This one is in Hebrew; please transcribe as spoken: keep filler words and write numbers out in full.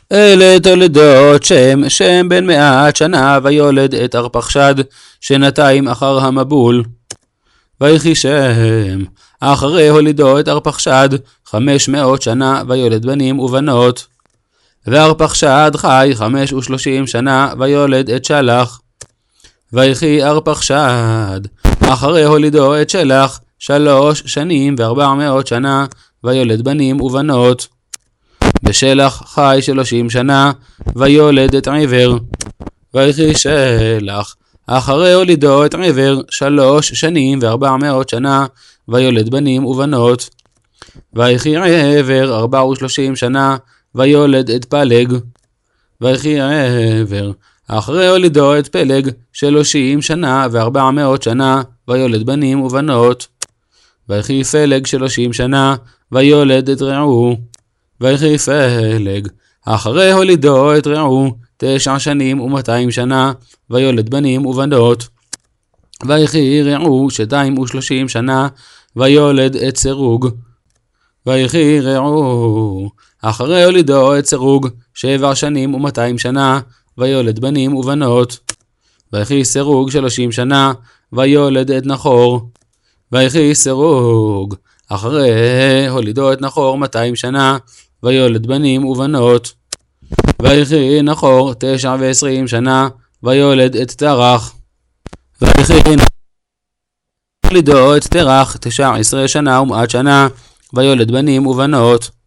אלה תולדות שם, שם בן מאת שנה, ויולד את ארפחשד, שנתיים אחר המבול. ויחי שם, אחרי הולידו את ארפחשד, חמש מאות שנה, ויולד בנים ובנות. וארפחשד חי חמש ושלושים שנה, ויולד את שלח. ויחי ארפחשד, אחרי הולידו את שלח, שלוש שנים וארבע מאות שנה, ויולד בנים ובנות. בשלח חי שלושים שנה, ויולד את עבר. ויחי שלח, אחרי הולידו את עבר, שלוש שנים וארבע מאות שנה, ויולד בנים ובנות. ויחי עבר ארבע ושלושים שנה, ויולד את פלג. ויחי עבר, אחרי הולידו את פלג, שלושים שנה וארבע מאות שנה, ויולד בנים ובנות. ויחי פלג שלושים שנה, ויולד את רעו. ויחי פלג, אחרי הולידו את רעו, תשע שנים ומאתיים שנה, ויולד בנים ובנות. ויחי רעו שתיים ושלושים שנה, ויולד את סרוג. ויחי רעו, אחרי הולידו את סרוג, שבע שנים ומאתיים שנה, ויולד בנים ובנות. ויחי סרוג שלושים שנה, ויולד את נחור. ויחי סרוג, אחרי הולידו את נחור מאתיים שנה, ויולד בנים ובנות. ויחי נחור תשע ועשרים שנה, ויולד את תרח. ויחי הולידו את תרח תשע עשרה שנה ומעט שנה, ויולד בנים ובנות.